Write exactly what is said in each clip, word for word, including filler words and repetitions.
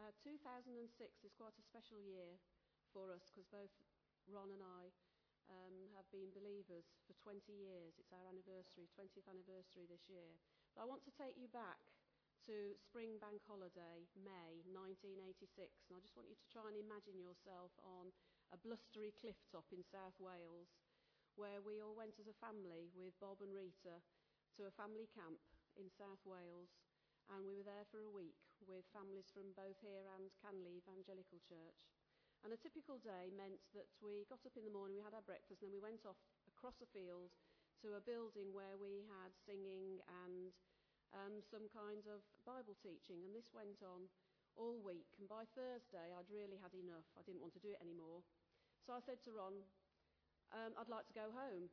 Uh, two thousand six is quite a special year for us because both Ron and I um, have been believers for twenty years. It's our anniversary, twentieth anniversary this year. But I want to take you back to Spring Bank Holiday, May nineteen eighty-six, and I just want you to try and imagine yourself on a blustery cliff top in South Wales, where we all went as a family with Bob and Rita to a family camp in South Wales, and we were there for a week with families from both here and Canley Evangelical Church. And a typical day meant that we got up in the morning, we had our breakfast, and then we went off across a field to a building where we had singing and um, some kind of Bible teaching, and this went on all week. And by Thursday I'd really had enough. I didn't want to do it anymore. So I said to Ron, um, I'd like to go home.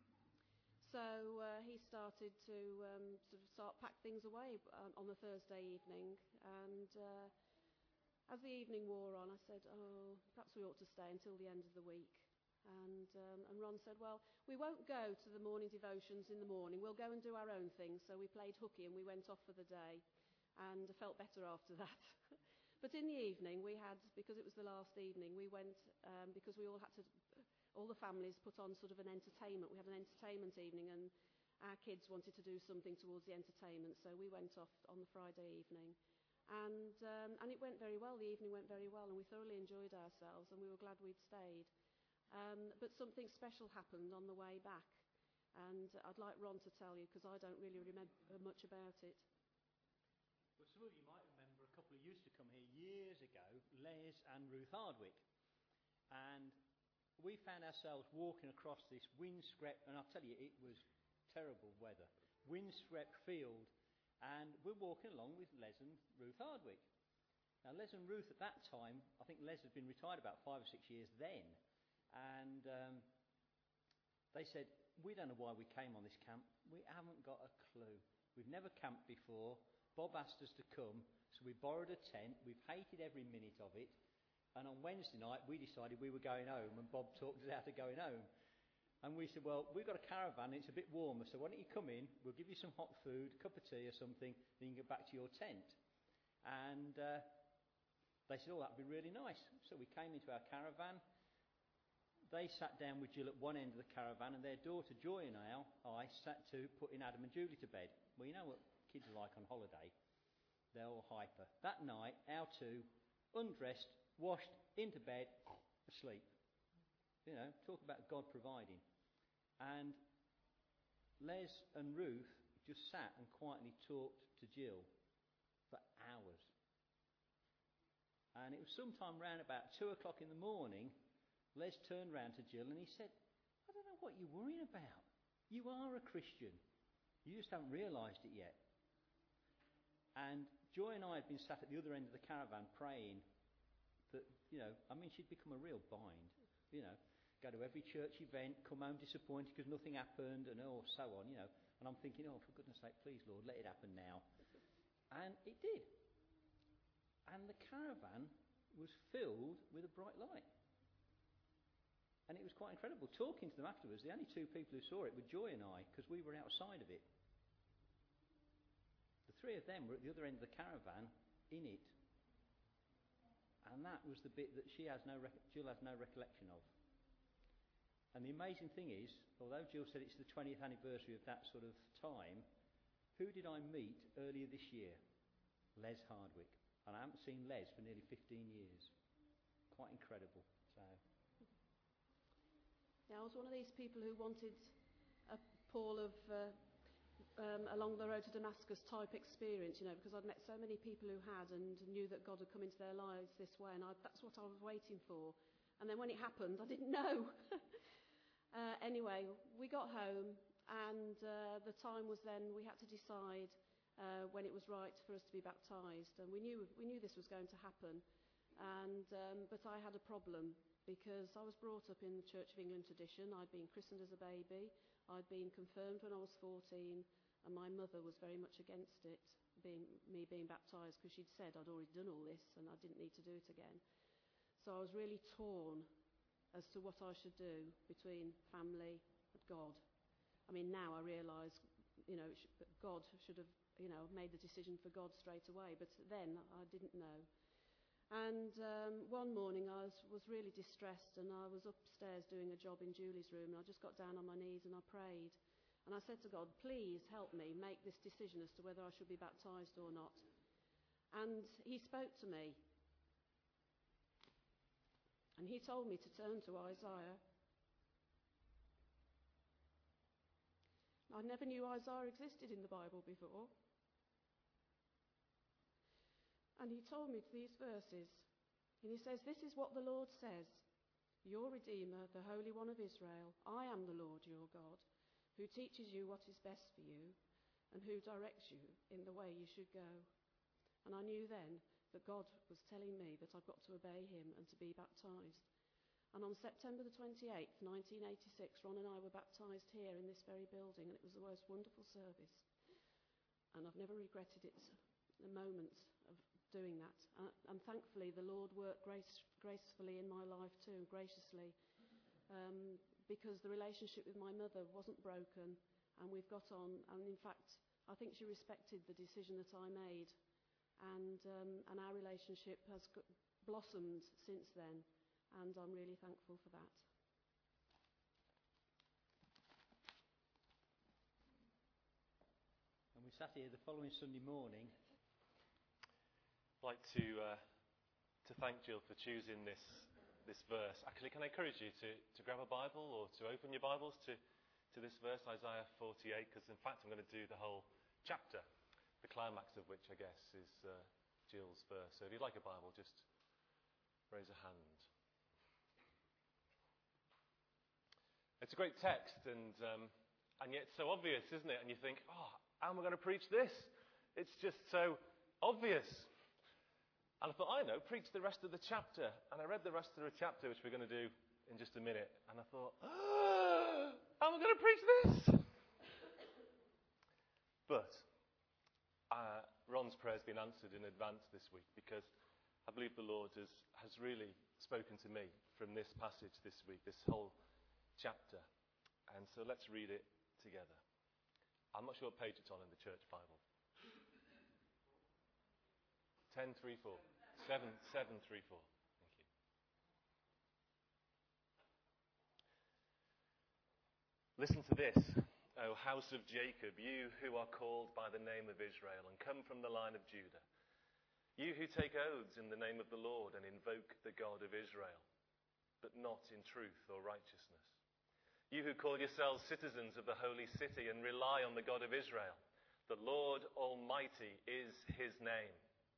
So uh, he started to um, sort of start pack things away um, on the Thursday evening, and uh, as the evening wore on I said, oh, perhaps we ought to stay until the end of the week. And, um, and Ron said, well, we won't go to the morning devotions in the morning, we'll go and do our own thing. So we played hooky and we went off for the day, and I felt better after that. But in the evening we had, because it was the last evening, we went, um, because we all had to, all the families put on sort of an entertainment. We had an entertainment evening, and our kids wanted to do something towards the entertainment, so we went off on the Friday evening. And, um, and it went very well, the evening went very well, and we thoroughly enjoyed ourselves, and we were glad we'd stayed. Um, but something special happened on the way back, and I'd like Ron to tell you, because I don't really remember much about it. Well, some of you might remember a couple who used to come here years ago, Les and Ruth Hardwick. And we found ourselves walking across this windswept, and I'll tell you, it was terrible weather, windswept field, and we're walking along with Les and Ruth Hardwick. Now, Les and Ruth at that time, I think Les had been retired about five or six years then, and um, they said, we don't know why we came on this camp, we haven't got a clue. We've never camped before, Bob asked us to come, so we borrowed a tent, we've hated every minute of it, and on Wednesday night we decided we were going home, and Bob talked us out of going home. And we said, well, we've got a caravan and it's a bit warmer, so why don't you come in, we'll give you some hot food, a cup of tea or something, then you can get back to your tent. And uh, they said, oh, that'd be really nice. So we came into our caravan. They sat down with Jill at one end of the caravan, and their daughter Joy and I, I sat to putting Adam and Julie to bed. Well, you know what kids are like on holiday. They're all hyper. That night, our two, undressed, washed, into bed, asleep. You know, talk about God providing. And Les and Ruth just sat and quietly talked to Jill for hours. And it was sometime round about two o'clock in the morning, Les turned round to Jill and he said, I don't know what you're worrying about. You are a Christian. You just haven't realised it yet. And Joy and I had been sat at the other end of the caravan praying that, you know, I mean, she'd become a real bind, you know. Go to every church event, come home disappointed because nothing happened, and oh, so on, you know. And I'm thinking, oh, for goodness sake, please, Lord, let it happen now. And it did. And the caravan was filled with a bright light. And it was quite incredible. Talking to them afterwards, the only two people who saw it were Joy and I, because we were outside of it. The three of them were at the other end of the caravan, in it. And that was the bit that she has no rec- Jill has no recollection of. And the amazing thing is, although Jill said it's the twentieth anniversary of that sort of time, who did I meet earlier this year? Les Hardwick. And I haven't seen Les for nearly fifteen years. Quite incredible. So, yeah, I was one of these people who wanted a Paul of uh, um, along the road to Damascus type experience, you know, because I'd met so many people who had and knew that God had come into their lives this way, and I, that's what I was waiting for. And then when it happened, I didn't know. uh, anyway, we got home, and uh, the time was then we had to decide uh, when it was right for us to be baptised. And we knew we knew this was going to happen. And um, but I had a problem because I was brought up in the Church of England tradition. I'd been christened as a baby. I'd been confirmed when I was fourteen, and my mother was very much against it, being me being baptised, because she'd said I'd already done all this and I didn't need to do it again. So I was really torn as to what I should do between family and God. I mean, now I realise, you know, God should have, you know, made the decision for God straight away, but then I didn't know. And um, one morning I was, was really distressed, and I was upstairs doing a job in Julie's room, and I just got down on my knees and I prayed. And I said to God, please help me make this decision as to whether I should be baptised or not. And he spoke to me. And he told me to turn to Isaiah. I never knew Isaiah existed in the Bible before. And he told me these verses. And he says, this is what the Lord says. Your Redeemer, the Holy One of Israel, I am the Lord your God, who teaches you what is best for you and who directs you in the way you should go. And I knew then that God was telling me that I've got to obey him and to be baptised. And on September the twenty-eighth, nineteen eighty-six, Ron and I were baptised here in this very building, and it was the most wonderful service. And I've never regretted it a moment of doing that. Uh, and thankfully, the Lord worked grace, gracefully in my life too, graciously, um, because the relationship with my mother wasn't broken, and we've got on. And in fact, I think she respected the decision that I made, and um, and our relationship has g- blossomed since then, and I'm really thankful for that. And we sat here the following Sunday morning. I'd like to uh, to thank Jill for choosing this this verse. Actually, can I encourage you to, to grab a Bible or to open your Bibles to, to this verse, Isaiah forty-eight, because in fact I'm going to do the whole chapter, the climax of which I guess is uh, Jill's verse. So if you'd like a Bible, just raise a hand. It's a great text, and um, and yet so obvious, isn't it? And you think, oh, how am I going to preach this? It's just so obvious. And I thought, I know, preach the rest of the chapter. And I read the rest of the chapter, which we're going to do in just a minute. And I thought, oh, how am I going to preach this? But uh, Ron's prayer has been answered in advance this week, because I believe the Lord has, has really spoken to me from this passage this week, this whole chapter. And so let's read it together. I'm not sure what page it's on in the church Bible. ten, three, four. seven, seven, three, four. Thank you. Listen to this, O house of Jacob, you who are called by the name of Israel and come from the line of Judah. You who take oaths in the name of the Lord and invoke the God of Israel, but not in truth or righteousness. You who call yourselves citizens of the holy city and rely on the God of Israel. The Lord Almighty is his name.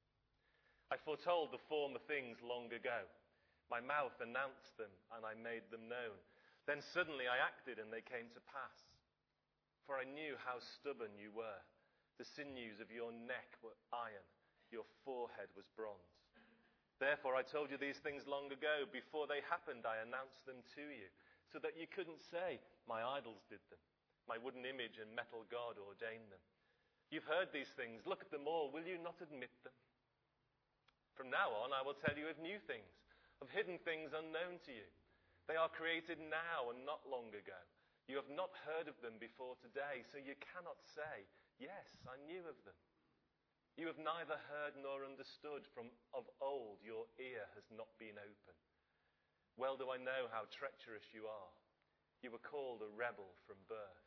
I foretold the former things long ago. My mouth announced them, and I made them known. Then suddenly I acted, and they came to pass. For I knew how stubborn you were. The sinews of your neck were iron. Your forehead was bronze. Therefore I told you these things long ago. Before they happened, I announced them to you, so that you couldn't say, my idols did them. My wooden image and metal god ordained them. You've heard these things. Look at them all. Will you not admit them? From now on, I will tell you of new things, of hidden things unknown to you. They are created now and not long ago. You have not heard of them before today, so you cannot say, yes, I knew of them. You have neither heard nor understood. From of old your ear has not been open. Well do I know how treacherous you are. You were called a rebel from birth.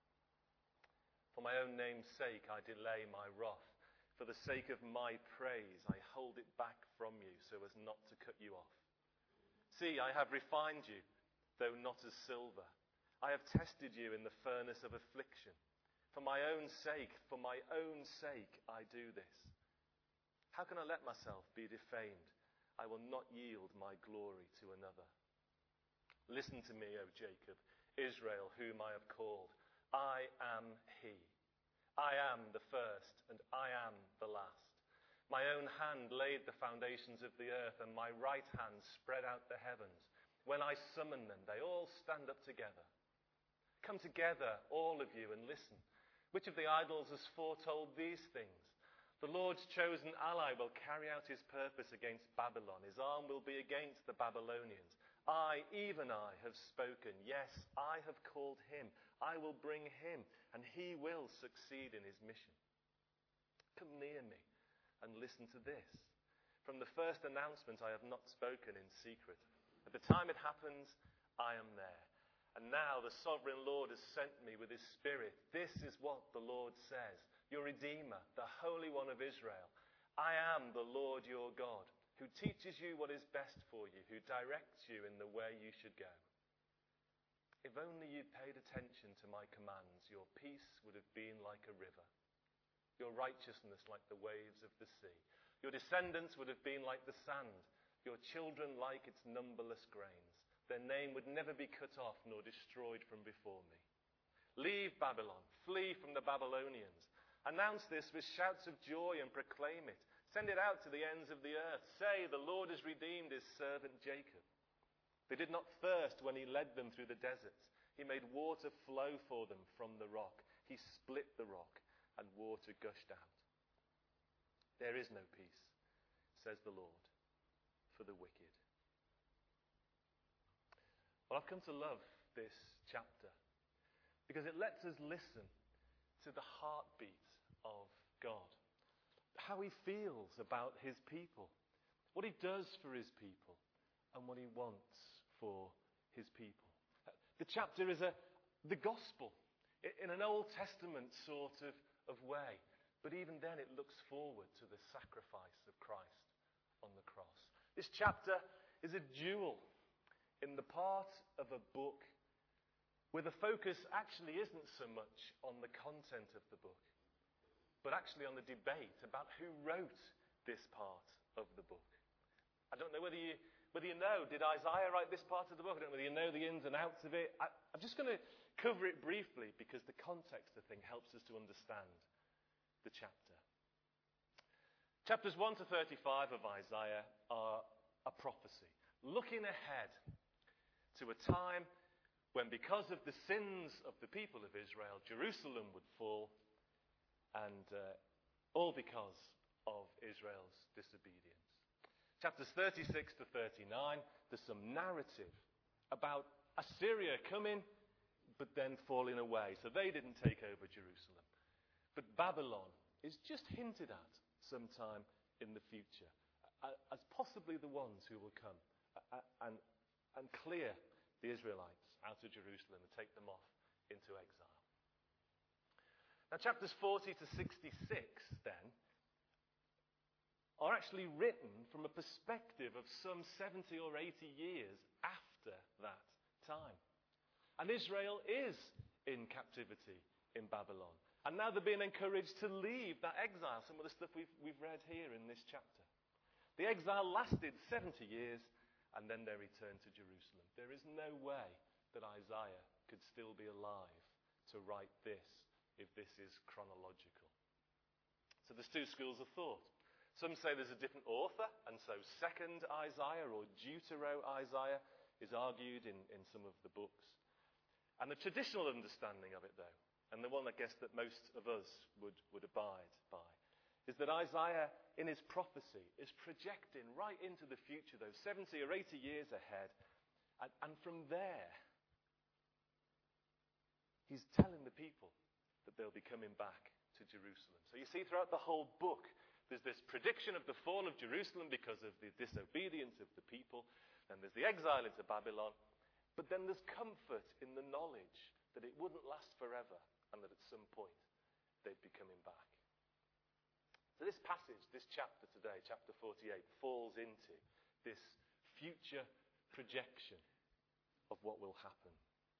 For my own name's sake I delay my wrath. For the sake of my praise, I hold it back from you so as not to cut you off. See, I have refined you, though not as silver. I have tested you in the furnace of affliction. For my own sake, for my own sake, I do this. How can I let myself be defamed? I will not yield my glory to another. Listen to me, O Jacob, Israel, whom I have called. I am he. I am the first, and I am the last. My own hand laid the foundations of the earth, and my right hand spread out the heavens. When I summon them, they all stand up together. Come together, all of you, and listen. Which of the idols has foretold these things? The Lord's chosen ally will carry out his purpose against Babylon. His arm will be against the Babylonians. I, even I, have spoken. Yes, I have called him. I will bring him, and he will succeed in his mission. Come near me and listen to this. From the first announcement, I have not spoken in secret. At the time it happens, I am there. And now the sovereign Lord has sent me with his Spirit. This is what the Lord says. Your Redeemer, the Holy One of Israel. I am the Lord your God, who teaches you what is best for you, who directs you in the way you should go. If only you paid attention to my commands, your peace would have been like a river, your righteousness like the waves of the sea. Your descendants would have been like the sand, your children like its numberless grains. Their name would never be cut off nor destroyed from before me. Leave Babylon, flee from the Babylonians. Announce this with shouts of joy and proclaim it. Send it out to the ends of the earth. Say, the Lord has redeemed his servant Jacob. They did not thirst when he led them through the deserts. He made water flow for them from the rock. He split the rock and water gushed out. There is no peace, says the Lord, for the wicked. Well, I've come to love this chapter because it lets us listen to the heartbeat of God, how he feels about his people, what he does for his people, and what he wants for his people. The chapter is a, the gospel in an Old Testament sort of, of way. But even then it looks forward to the sacrifice of Christ on the cross. This chapter is a jewel in the part of a book where the focus actually isn't so much on the content of the book, but actually on the debate about who wrote this part of the book. I don't know whether you, whether you know, did Isaiah write this part of the book? I don't know whether you know the ins and outs of it. I, I'm just going to cover it briefly because the context of the thing helps us to understand the chapter. Chapters one to thirty-five of Isaiah are a prophecy, looking ahead to a time when, because of the sins of the people of Israel, Jerusalem would fall, and uh, all because of Israel's disobedience. Chapters thirty-six to thirty-nine, there's some narrative about Assyria coming, but then falling away. So they didn't take over Jerusalem. But Babylon is just hinted at sometime in the future as possibly the ones who will come and, and clear the Israelites out of Jerusalem and take them off into exile. Now, chapters forty to sixty-six, then, are actually written from a perspective of some seventy or eighty years after that time. And Israel is in captivity in Babylon. And now they're being encouraged to leave that exile, some of the stuff we've, we've read here in this chapter. The exile lasted seventy years, and then they returned to Jerusalem. There is no way that Isaiah could still be alive to write this, if this is chronological. So there's two schools of thought. Some say there's a different author, and so second Isaiah or Deutero-Isaiah is argued in, in some of the books. And the traditional understanding of it, though, and the one I guess that most of us would, would abide by, is that Isaiah, in his prophecy, is projecting right into the future, those seventy or eighty years ahead, and, and from there, he's telling the people that they'll be coming back to Jerusalem. So you see throughout the whole book, there's this prediction of the fall of Jerusalem because of the disobedience of the people, then there's the exile into Babylon, but then there's comfort in the knowledge that it wouldn't last forever, and that at some point they'd be coming back. So this passage, this chapter today, chapter forty-eight, falls into this future projection of what will happen.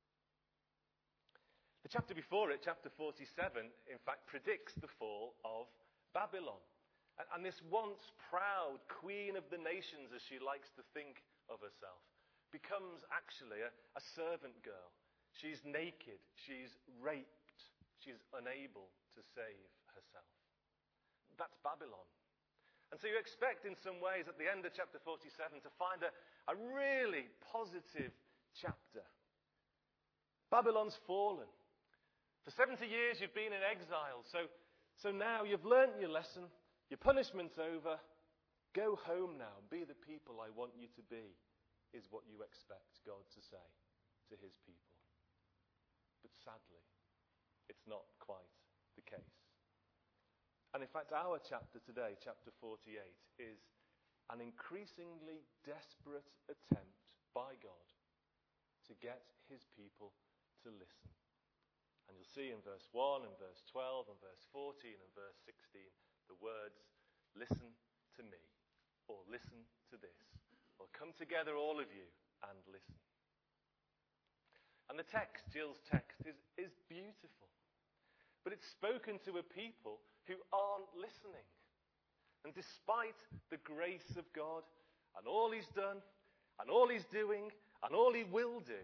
The chapter before it, chapter forty-seven, in fact, predicts the fall of Babylon. And, and this once proud queen of the nations, as she likes to think of herself, becomes actually a, a servant girl. She's naked, she's raped, she's unable to save herself. That's Babylon. And so you expect in some ways at the end of chapter forty-seven to find a, a really positive chapter. Babylon's fallen. For seventy years you've been in exile, so, so now you've learnt your lesson, your punishment's over, go home now, be the people I want you to be, is what you expect God to say to his people. But sadly, it's not quite the case. And in fact, our chapter today, chapter forty-eight, is, an increasingly desperate attempt by God to get his people to listen. And you'll see in verse one and verse twelve and verse fourteen and verse sixteen the words, listen to me, or listen to this, or come together all of you and listen. And the text, Jill's text, is, is beautiful. But it's spoken to a people who aren't listening. And despite the grace of God and all he's done and all he's doing and all he will do,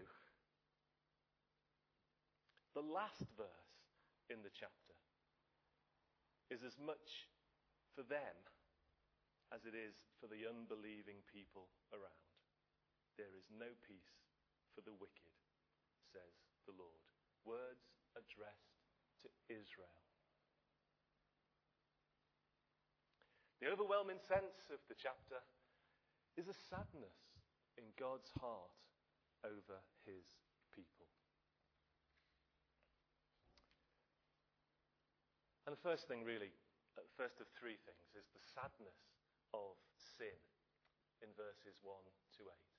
the last verse in the chapter is as much for them as it is for the unbelieving people around. There is no peace for the wicked, says the Lord. Words addressed to Israel. The overwhelming sense of the chapter is a sadness in God's heart over his people. And the first thing really, the first of three things, is the sadness of sin in verses one to eight.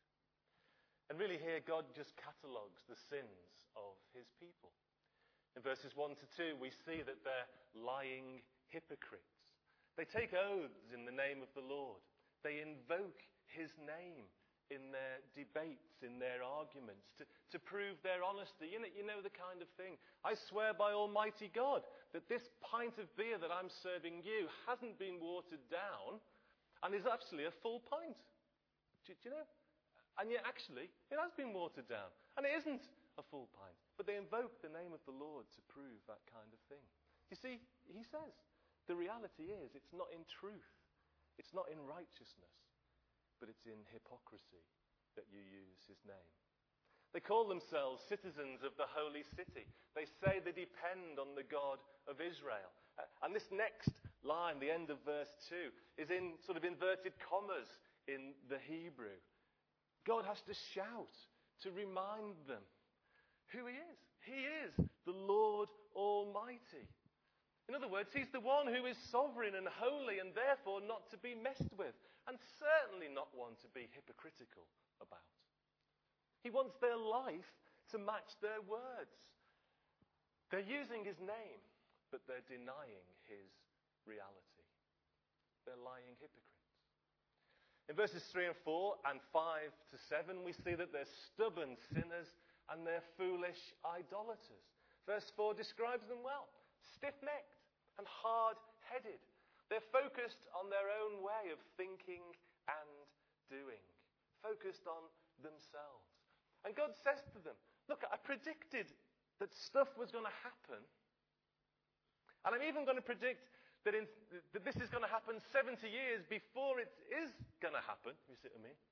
And really here God just catalogues the sins of his people. In verses one to two we see that they're lying hypocrites. They take oaths in the name of the Lord. They invoke his name in their debates, in their arguments, to, to prove their honesty. You know, you know the kind of thing. I swear by Almighty God that this pint of beer that I'm serving you hasn't been watered down and is actually a full pint. Do, do you know? And yet actually it has been watered down and it isn't a full pint. But they invoke the name of the Lord to prove that kind of thing. You see, he says, the reality is it's not in truth. It's not in righteousness. But it's in hypocrisy that you use his name. They call themselves citizens of the holy city. They say they depend on the God of Israel. Uh, and this next line, the end of verse two, is in sort of inverted commas in the Hebrew. God has to shout to remind them who he is. He is the Lord Almighty. In other words, he's the one who is sovereign and holy and therefore not to be messed with, and certainly not one to be hypocritical about. He wants their life to match their words. They're using his name, but they're denying his reality. They're lying hypocrites. In verses three and four and five to seven, we see that they're stubborn sinners and they're foolish idolaters. Verse four describes them well. Stiff-necked and hard-headed. They're focused on their own way of thinking and doing. Focused on themselves. And God says to them, look, I predicted that stuff was going to happen. And I'm even going to predict that, in, that this is going to happen seventy years before it is going to happen. You see what I mean?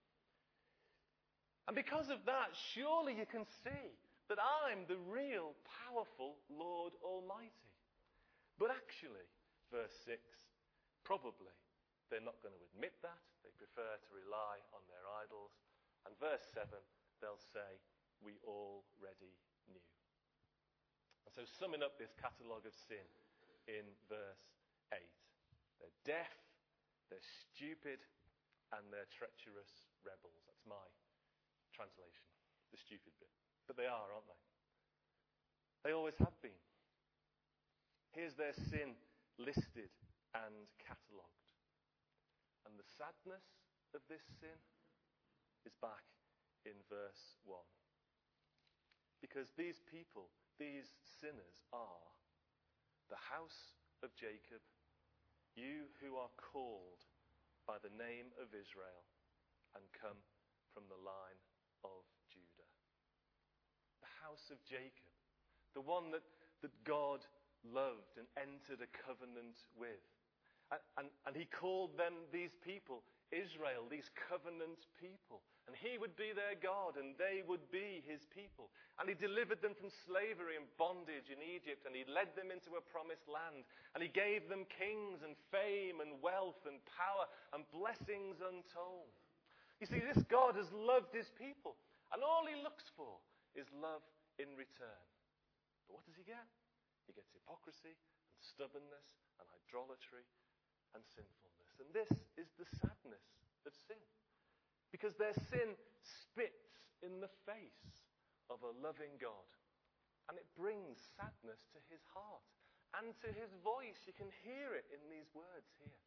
And because of that, surely you can see that I'm the real, powerful Lord Almighty. But actually, verse six, probably they're not going to admit that. They prefer to rely on their idols. And verse seven, they'll say, we already knew. And so summing up this catalogue of sin in verse eight, they're deaf, they're stupid, and they're treacherous rebels. That's my translation, the stupid bit. But they are, aren't they? They always have been. Here's their sin listed and catalogued. And the sadness of this sin is back in verse one. Because these people, these sinners are the house of Jacob, you who are called by the name of Israel and come from the line of Judah. The house of Jacob, the one that, that God loved and entered a covenant with. And, and, and he called them, these people, Israel, these covenant people. And he would be their God and they would be his people. And he delivered them from slavery and bondage in Egypt, and he led them into a promised land. And he gave them kings and fame and wealth and power and blessings untold. You see, this God has loved his people, and all he looks for is love in return. But what does he get? He gets hypocrisy and stubbornness and idolatry and sinfulness. And this is the sadness of sin. Because their sin spits in the face of a loving God. And it brings sadness to his heart and to his voice. You can hear it in these words here.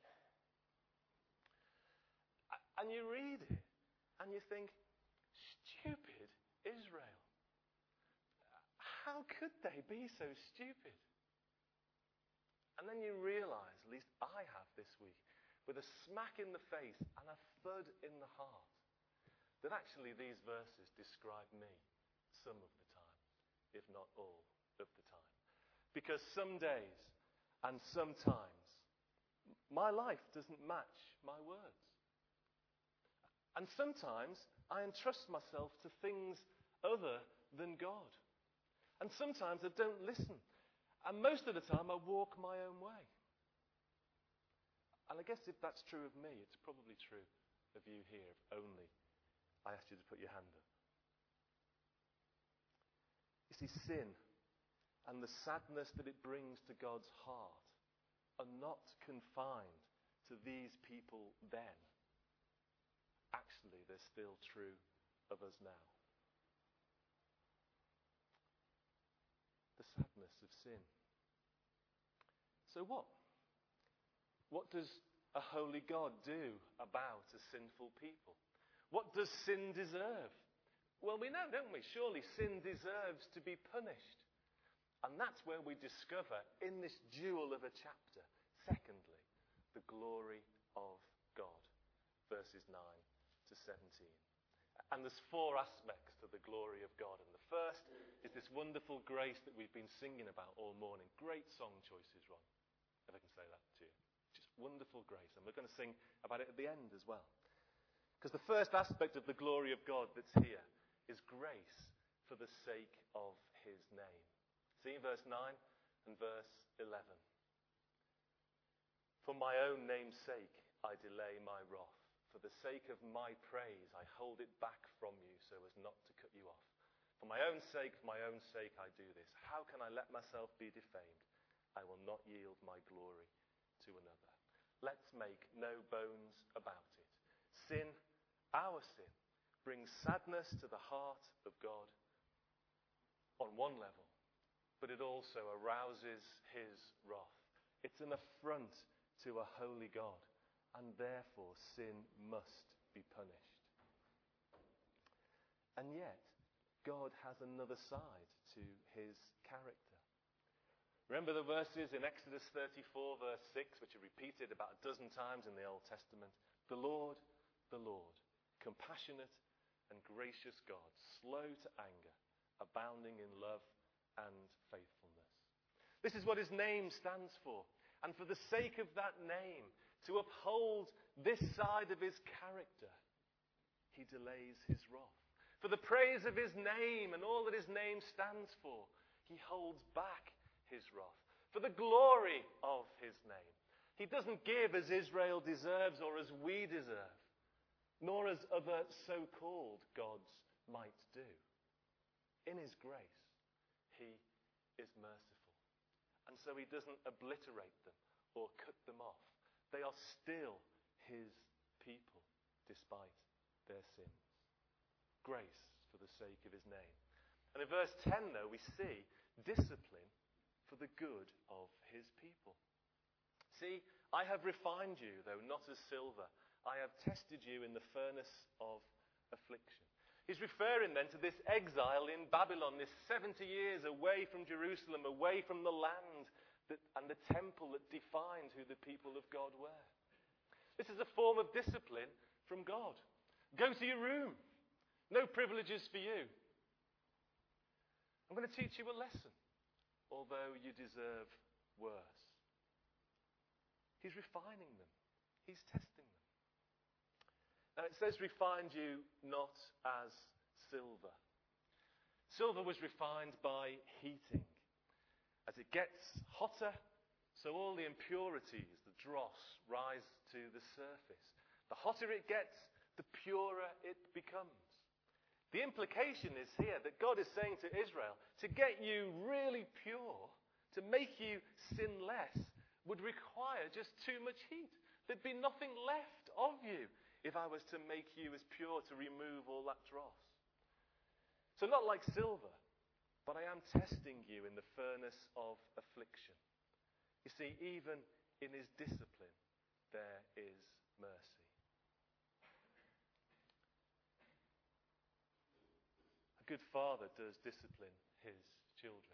And you read it and you think, stupid Israel. How could they be so stupid? And then you realize, at least I have this week, with a smack in the face and a thud in the heart, that actually these verses describe me some of the time, if not all of the time. Because some days and sometimes my life doesn't match my words. And sometimes I entrust myself to things other than God. And sometimes I don't listen. And most of the time I walk my own way. And I guess if that's true of me, it's probably true of you here, if only I asked you to put your hand up. You see, sin and the sadness that it brings to God's heart are not confined to these people then. Actually, they're still true of us now. The sadness of sin. So what? What does a holy God do about a sinful people? What does sin deserve? Well, we know, don't we? Surely sin deserves to be punished. And that's where we discover in this jewel of a chapter, secondly, the glory of God. Verses nine to seventeen. And there's four aspects to the glory of God. And the first is this wonderful grace that we've been singing about all morning. Great song choices, Ron, if I can say that to you. Just wonderful grace. And we're going to sing about it at the end as well. Because the first aspect of the glory of God that's here is grace for the sake of his name. See verse nine and verse eleven. For my own name's sake I delay my wrath. For the sake of my praise, I hold it back from you so as not to cut you off. For my own sake, for my own sake, I do this. How can I let myself be defamed? I will not yield my glory to another. Let's make no bones about it. Sin, our sin, brings sadness to the heart of God on one level, but it also arouses his wrath. It's an affront to a holy God. And therefore sin must be punished. And yet, God has another side to his character. Remember the verses in Exodus thirty-four, verse six, which are repeated about a dozen times in the Old Testament. The Lord, the Lord, compassionate and gracious God, slow to anger, abounding in love and faithfulness. This is what his name stands for. And for the sake of that name, to uphold this side of his character, he delays his wrath. For the praise of his name and all that his name stands for, he holds back his wrath. For the glory of his name. He doesn't give as Israel deserves or as we deserve, nor as other so-called gods might do. In his grace, he is merciful. And so he doesn't obliterate them or cut them off. They are still his people, despite their sins. Grace for the sake of his name. And in verse ten, though, we see discipline for the good of his people. See, I have refined you, though not as silver. I have tested you in the furnace of affliction. He's referring then to this exile in Babylon, this seventy years away from Jerusalem, away from the land that, and the temple that defined who the people of God were. This is a form of discipline from God. Go to your room. No privileges for you. I'm going to teach you a lesson, although you deserve worse. He's refining them. He's testing them. Now it says refined you not as silver. Silver was refined by heating. As it gets hotter, so all the impurities, the dross, rise to the surface. The hotter it gets, the purer it becomes. The implication is here that God is saying to Israel, to get you really pure, to make you sin less, would require just too much heat. There'd be nothing left of you if I was to make you as pure, to remove all that dross. So not like silver, but I am testing you in the furnace of affliction. You see, even in his discipline, there is mercy. A good father does discipline his children.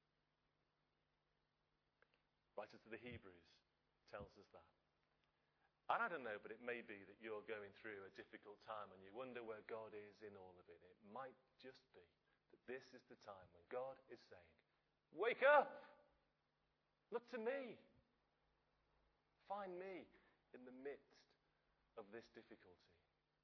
Writer to the Hebrews tells us that. And I don't know, but it may be that you're going through a difficult time and you wonder where God is in all of it. It might just be that this is the time when God is saying, wake up! Look to me! Find me in the midst of this difficulty.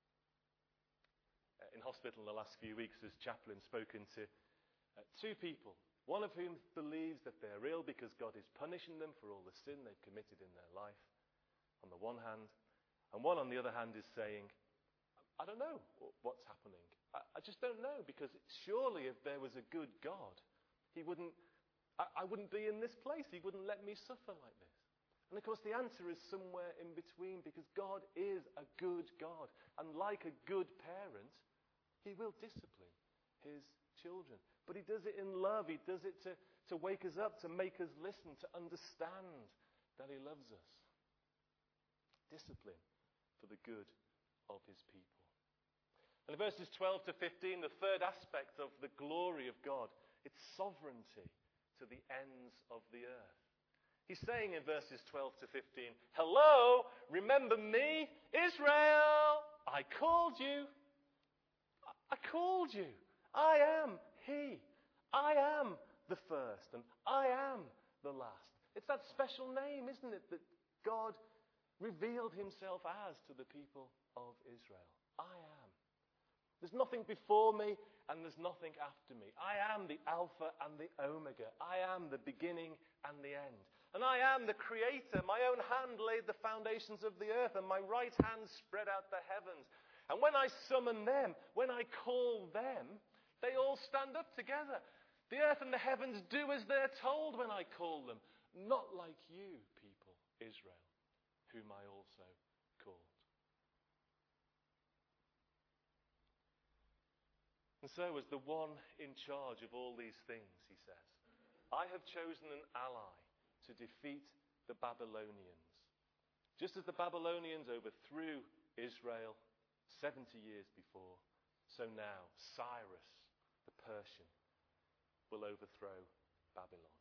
Uh, in hospital in the last few weeks, as chaplain, spoken to uh, two people, one of whom believes that they're ill because God is punishing them for all the sin they've committed in their life, on the one hand, and one on the other hand is saying, I don't know what's happening. I, I just don't know, because surely if there was a good God, he wouldn't, I, I wouldn't be in this place. He wouldn't let me suffer like this. And of course the answer is somewhere in between, because God is a good God. And like a good parent, he will discipline his children. But he does it in love. He does it to, to wake us up, to make us listen, to understand that he loves us. Discipline for the good of his people. And in verses twelve to fifteen, the third aspect of the glory of God, it's sovereignty to the ends of the earth. He's saying in verses twelve to fifteen, hello, remember me, Israel, I called you. I called you. I am he. I am the first and I am the last. It's that special name, isn't it, that God revealed himself as to the people of Israel. I am. There's nothing before me and there's nothing after me. I am the Alpha and the Omega. I am the beginning and the end. And I am the Creator. My own hand laid the foundations of the earth, and my right hand spread out the heavens. And when I summon them, when I call them, they all stand up together. The earth and the heavens do as they're told when I call them. Not like you, people, Israel, whom I also called. And so, as the one in charge of all these things, he says, I have chosen an ally to defeat the Babylonians. Just as the Babylonians overthrew Israel seventy years before, so now Cyrus, the Persian, will overthrow Babylon.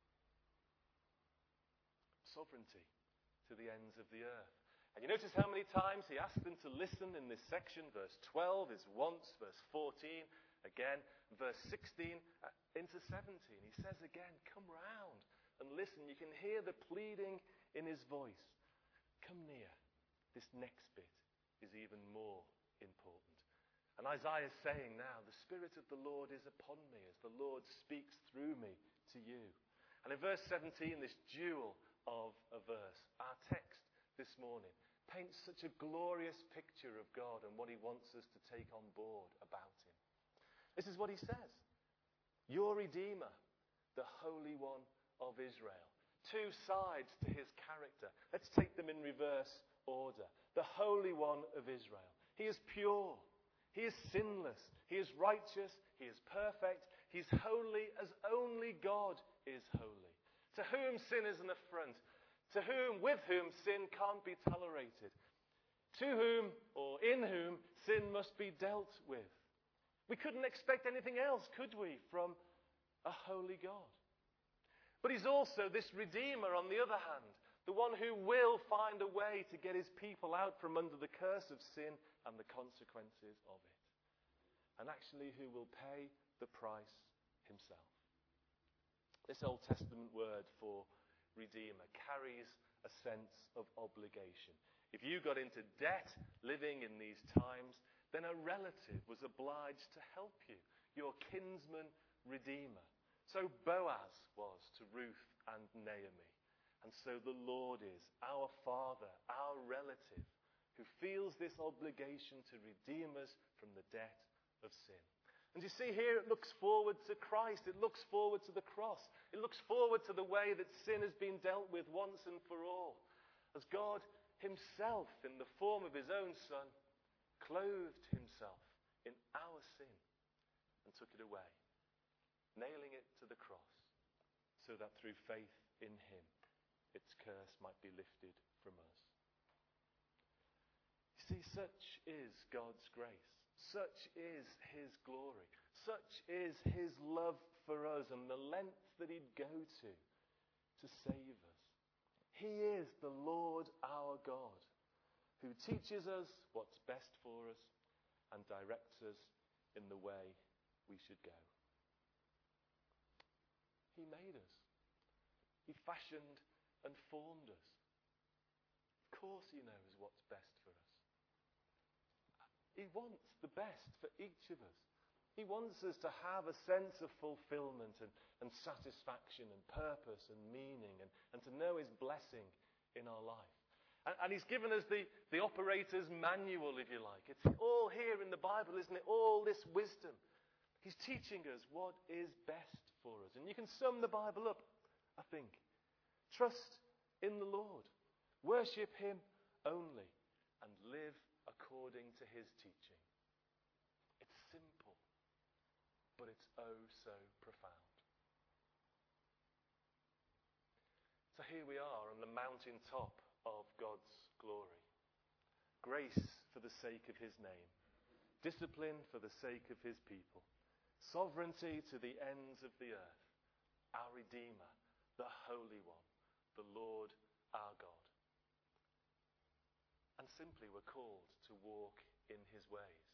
Sovereignty to the ends of the earth. And you notice how many times he asked them to listen in this section. Verse twelve is once, verse fourteen again, verse sixteen uh, into seventeen. He says again, come round and listen. You can hear the pleading in his voice. Come near. This next bit is even more important. And Isaiah is saying now, the Spirit of the Lord is upon me as the Lord speaks through me to you. And in verse seventeen, this jewel of a verse, our text this morning paints such a glorious picture of God and what he wants us to take on board about him. This is what he says. Your Redeemer, the Holy One of Israel. Two sides to his character. Let's take them in reverse order. The Holy One of Israel. He is pure. He is sinless. He is righteous. He is perfect. He's holy as only God is holy. To whom sin is an affront. To whom, with whom sin can't be tolerated. To whom, or in whom, sin must be dealt with. We couldn't expect anything else, could we, from a holy God? But he's also this Redeemer, on the other hand, the one who will find a way to get his people out from under the curse of sin and the consequences of it. And actually who will pay the price himself. This Old Testament word for Redeemer carries a sense of obligation. If you got into debt living in these times, then a relative was obliged to help you, your kinsman redeemer. So Boaz was to Ruth and Naomi. And so the Lord is our Father, our relative, who feels this obligation to redeem us from the debt of sin. And you see here it looks forward to Christ. It looks forward to the cross. It looks forward to the way that sin has been dealt with once and for all. As God himself in the form of his own Son, clothed himself in our sin and took it away, nailing it to the cross, so that through faith in him, its curse might be lifted from us. You see, such is God's grace. Such is his glory. Such is his love for us and the lengths that he'd go to to save us. He is the Lord our God, who teaches us what's best for us and directs us in the way we should go. He made us. He fashioned and formed us. Of course he knows what's best for us. He wants the best for each of us. He wants us to have a sense of fulfillment and, and satisfaction and purpose and meaning and, and to know his blessing in our life. And, and he's given us the, the operator's manual, if you like. It's all here in the Bible, isn't it? All this wisdom. He's teaching us what is best for us. And you can sum the Bible up, I think. Trust in the Lord. Worship him only. And live according to his teaching. It's simple, but it's oh so profound. So here we are on the mountaintop of God's glory. Grace for the sake of his name. Discipline for the sake of his people. Sovereignty to the ends of the earth. Our Redeemer, the Holy One, the Lord our God. And simply we're called to walk in his ways.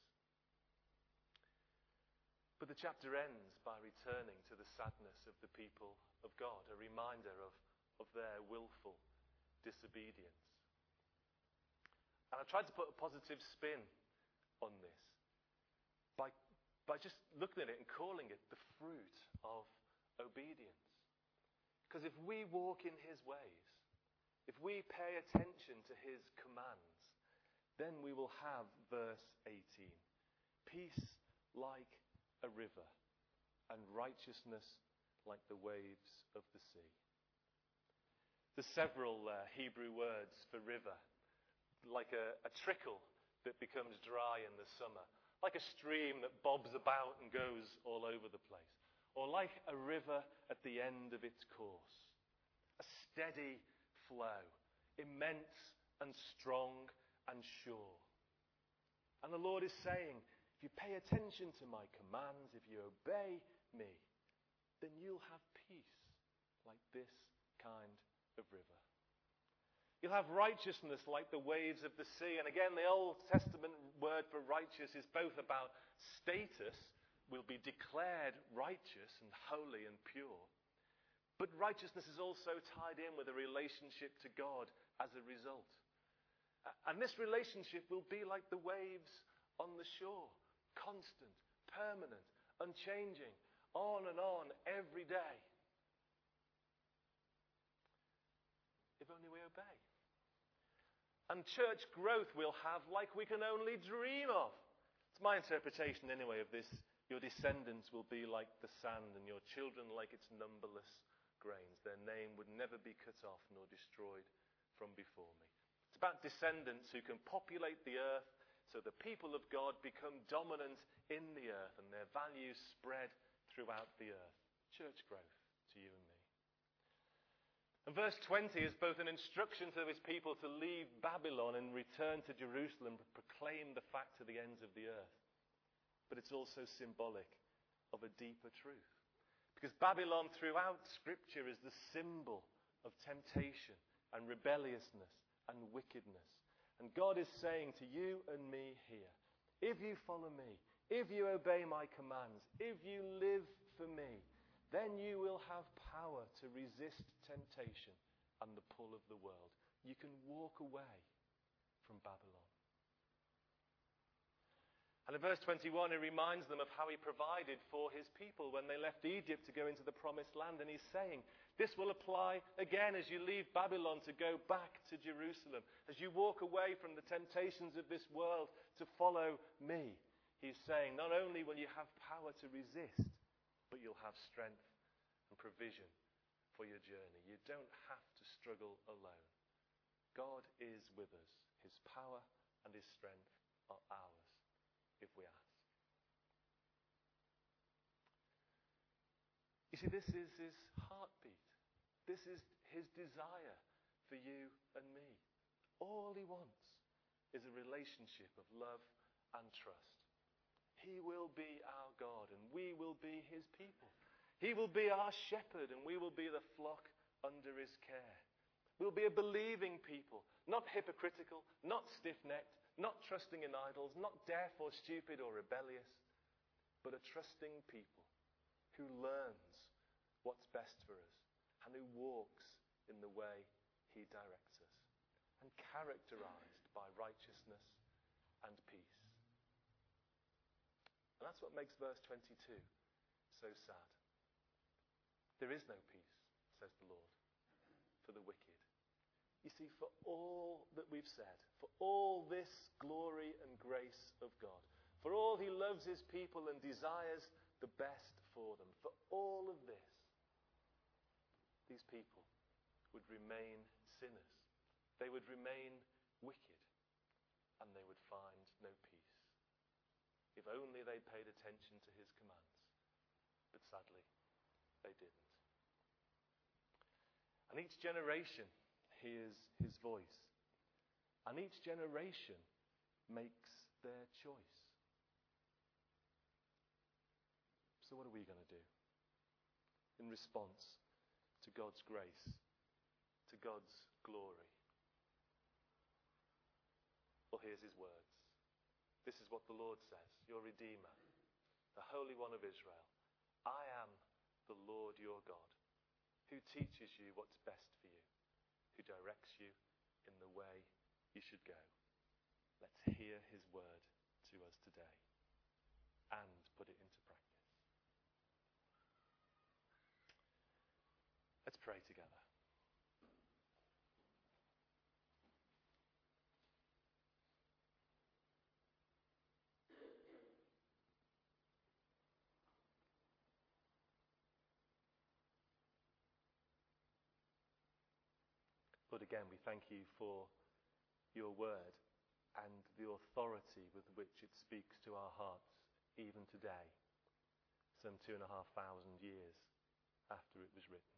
But the chapter ends by returning to the sadness of the people of God, a reminder of, of their willful disobedience. And I tried to put a positive spin on this by, by just looking at it and calling it the fruit of obedience. Because if we walk in his ways, if we pay attention to his commands, then we will have verse eighteen. Peace like a river and righteousness like the waves of the sea. There's several uh, Hebrew words for river, like a, a trickle that becomes dry in the summer, like a stream that bobs about and goes all over the place, or like a river at the end of its course. A steady flow, immense and strong and sure. And the Lord is saying, if you pay attention to my commands, if you obey me, then you'll have peace like this kind of river. You'll have righteousness like the waves of the sea. And again, the Old Testament word for righteous is both about status, will be declared righteous and holy and pure. But righteousness is also tied in with a relationship to God as a result. And this relationship will be like the waves on the shore. Constant, permanent, unchanging, on and on every day. If only we obey. And church growth we'll have like we can only dream of. It's my interpretation anyway of this. Your descendants will be like the sand and your children like its numberless grains. Their name would never be cut off nor destroyed from before me. It's about descendants who can populate the earth so the people of God become dominant in the earth and their values spread throughout the earth. Church growth to you and me. And verse twenty is both an instruction to his people to leave Babylon and return to Jerusalem to proclaim the fact to the ends of the earth. But it's also symbolic of a deeper truth. Because Babylon throughout Scripture is the symbol of temptation and rebelliousness and wickedness. And God is saying to you and me here, if you follow me, if you obey my commands, if you live for me, then you will have power to resist temptation and the pull of the world. You can walk away from Babylon. And in verse twenty-one, he reminds them of how he provided for his people when they left Egypt to go into the promised land. And he's saying, this will apply again as you leave Babylon to go back to Jerusalem. As you walk away from the temptations of this world to follow me. He's saying, not only will you have power to resist, but you'll have strength and provision for your journey. You don't have to struggle alone. God is with us. His power and his strength are ours if we ask. You see, this is his heartbeat. This is his desire for you and me. All he wants is a relationship of love and trust. He will be our God and we will be his people. He will be our shepherd and we will be the flock under his care. We'll be a believing people, not hypocritical, not stiff-necked, not trusting in idols, not deaf or stupid or rebellious, but a trusting people who learns what's best for us and who walks in the way he directs us, and characterized by righteousness and peace. And that's what makes verse twenty-two so sad. There is no peace, says the Lord, for the wicked. You see, for all that we've said, for all this glory and grace of God, for all he loves his people and desires the best for them, for all of this, these people would remain sinners. They would remain wicked, and they would find no peace. If only they paid attention to his commands. But sadly, they didn't. And each generation hears his voice. And each generation makes their choice. So what are we going to do in response to God's grace, to God's glory? Well, here's his words. This is what the Lord says, your Redeemer, the Holy One of Israel. I am the Lord your God, who teaches you what's best for you, who directs you in the way you should go. Let's hear his word to us today and put it into practice. Let's pray together. Lord, again, we thank you for your word and the authority with which it speaks to our hearts, even today, some two and a half thousand years after it was written.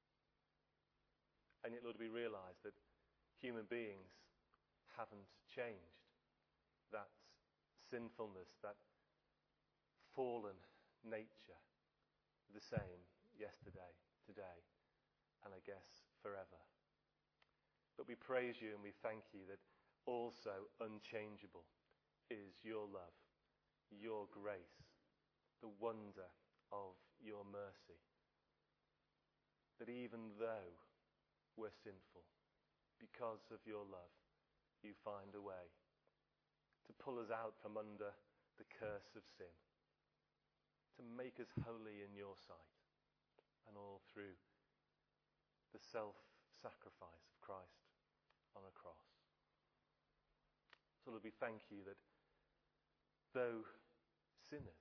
And yet, Lord, we realize that human beings haven't changed. That sinfulness, that fallen nature, the same yesterday, today, and I guess forever. But we praise you and we thank you that also unchangeable is your love, your grace, the wonder of your mercy. That even though we're sinful, because of your love, you find a way to pull us out from under the curse of sin, to make us holy in your sight, and all through the self-sacrifice of Christ on a cross. So Lord, we thank you that though sinners,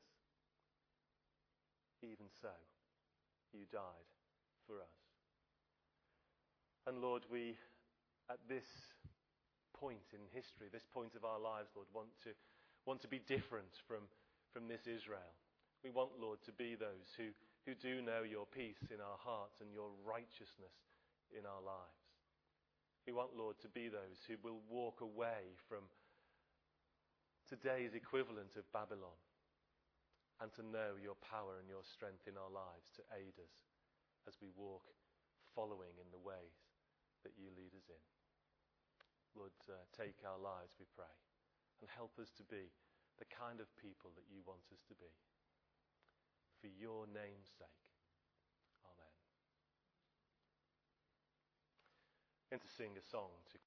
even so, you died for us. And Lord, we, at this point in history, this point of our lives, Lord, want to want to be different from, from this Israel. We want, Lord, to be those who, who do know your peace in our hearts and your righteousness in our lives. We want, Lord, to be those who will walk away from today's equivalent of Babylon and to know your power and your strength in our lives to aid us as we walk following in the ways that you lead us in. Lord, uh, take our lives, we pray, and help us to be the kind of people that you want us to be. For your name's sake. Amen. And to sing a song to